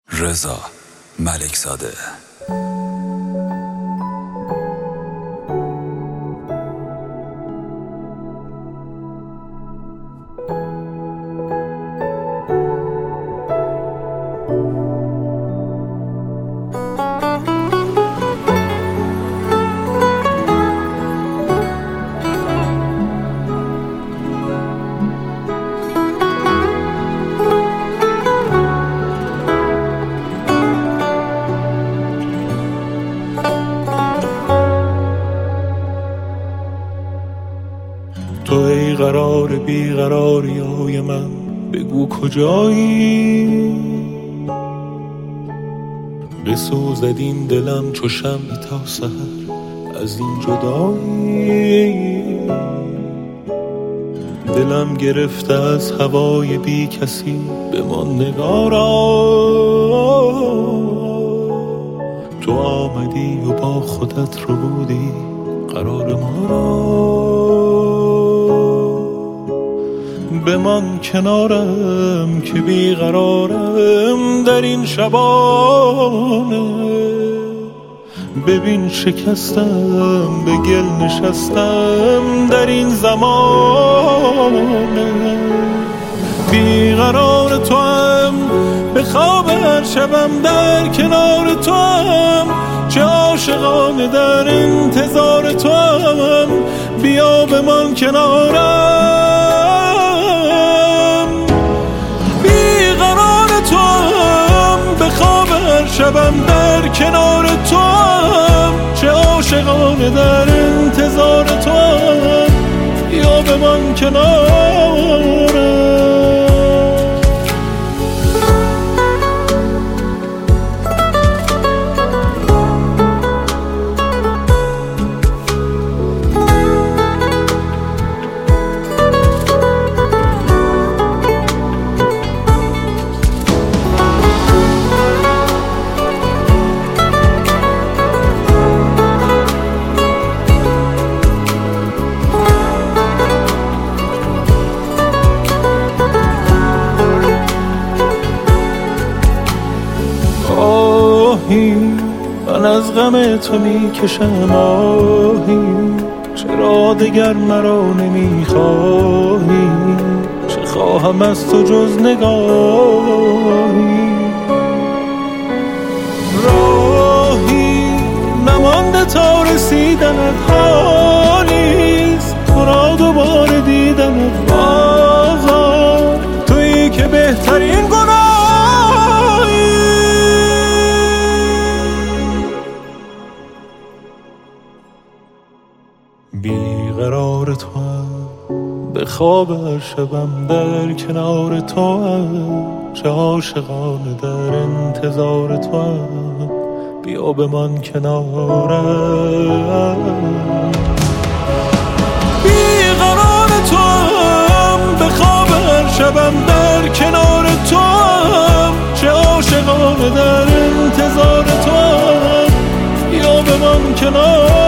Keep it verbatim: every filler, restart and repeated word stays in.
رضا ملک‌زاده. تو ای قرار بیقراری های من، بگو کجایی؟ بسوزد این دلم چو شمعی تا سحر از این جدایی. دلم گرفته از هوای بی کسی، بمان نگارا. تو آمدی و با خودت رو بودی قرار ما را. بمان کنارم که بیقرارم در این شبانه. ببین شکستم، به گل نشستم در این زمانه. بیقرار تو هم، به خواب هر شبم در کنار تو هم. چه عاشقانه در انتظار تو هم، بیا بمان کنارم. شبم در کنار تو هم، چه عاشقانه در انتظار تو هم. یا بمان کنارم. من از غم تو می کشم آهی، چرا دگر مرا نمی خواهی؟ چه خواهم از تو جز نگاهی؟ راهی نمانده تا رسیدنت حالیست، تو را دوباره دیدنت بازار. تویی که بهترین گناهی. بیقرار تو هم، به خواب هر شبم در کنار تو هم. چه عاشقانه در انتظار تو هم، بیا بمان کنارم. بیقرار تو هم، به خواب هر شبم در کنار تو هم. چه عاشقانه در انتظار تو هم، بیا بمان کنارم.